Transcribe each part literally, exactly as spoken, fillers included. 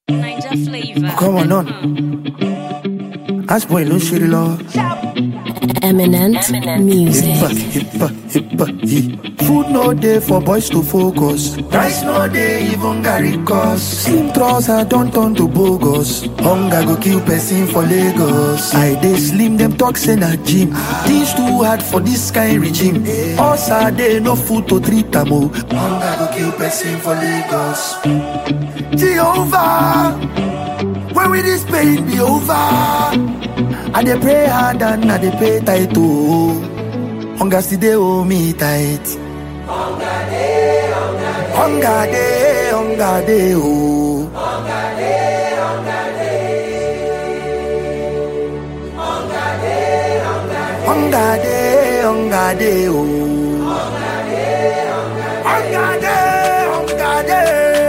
Niger flavor. Come on, on. Ask boy, no shit, Lord. Eminent, Eminent music. Hippa, hippa, hippa, hip. Food no day for boys to focus. Rice no day, even Gary cause. Slim trouser don't turn to bogus. Hunger go kill person for Lagos. I dey slim them talks in a gym. Things too hard for this kind regime. Us are they no food to treat them. Hunger go kill person for Lagos. Jehovah, when will this pain be over? I dey pray hard and I dey pay tight too. Hunger still dey hold me tight. Hunger dey, hunger dey, hunger dey, oh. Hunger dey, hunger dey, hunger dey, hunger dey, hunger dey, oh. Hunger dey, hunger dey, hunger dey,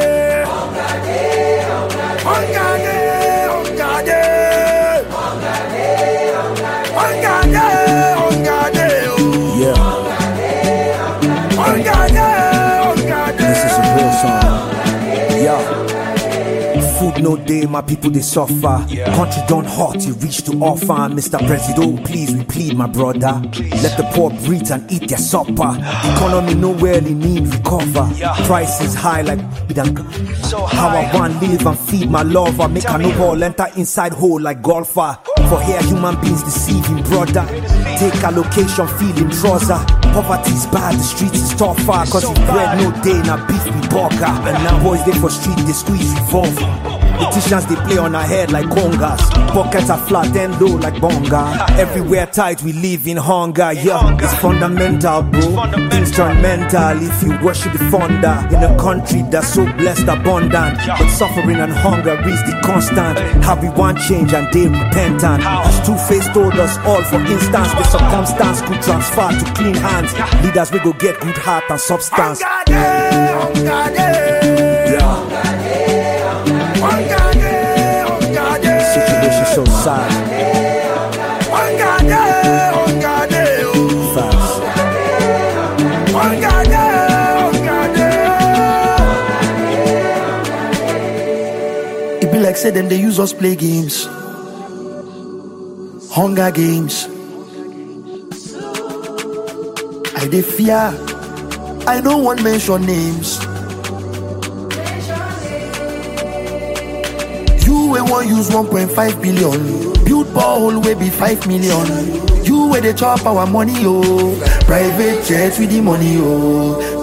hunger dey, hunger dey. This is a real song. Yeah. Food no day, my people they suffer. Yeah. Country don't hot, you reach to offer. Mister President, please, we plead, my brother. Please. Let the poor breathe and eat their supper. Economy nowhere they need recover. Yeah. Price is high like so how high. I want live and feed my lover. Make a no ball enter inside hole like golfer. For here human beings deceiving brother. Take a location feeling trouser. Poverty's bad, the streets is tougher. Cause so if bread no day, now beef be burger. And now boys they for street, they squeeze revolver. Politicians they play on our head like congas. Pockets are flat and low like bonga. Everywhere tight, we live in hunger. Yeah, it's fundamental, bro. Things turn mental if you worship the founder. In a country that's so blessed, abundant, but suffering and hunger is the constant. How we want change and they repentant. As Two-Face told us all, for instance, the circumstance could transfer to clean hands. Leaders we go get good heart and substance. Situation so sad. Facts. It be like say them they use us play games. Hunger games. I dey fear. I don't want mention names. You wey want use one point five billion. Build borehole wey be five million. You wey dey chop our money, oh. Private jet with the money, oh.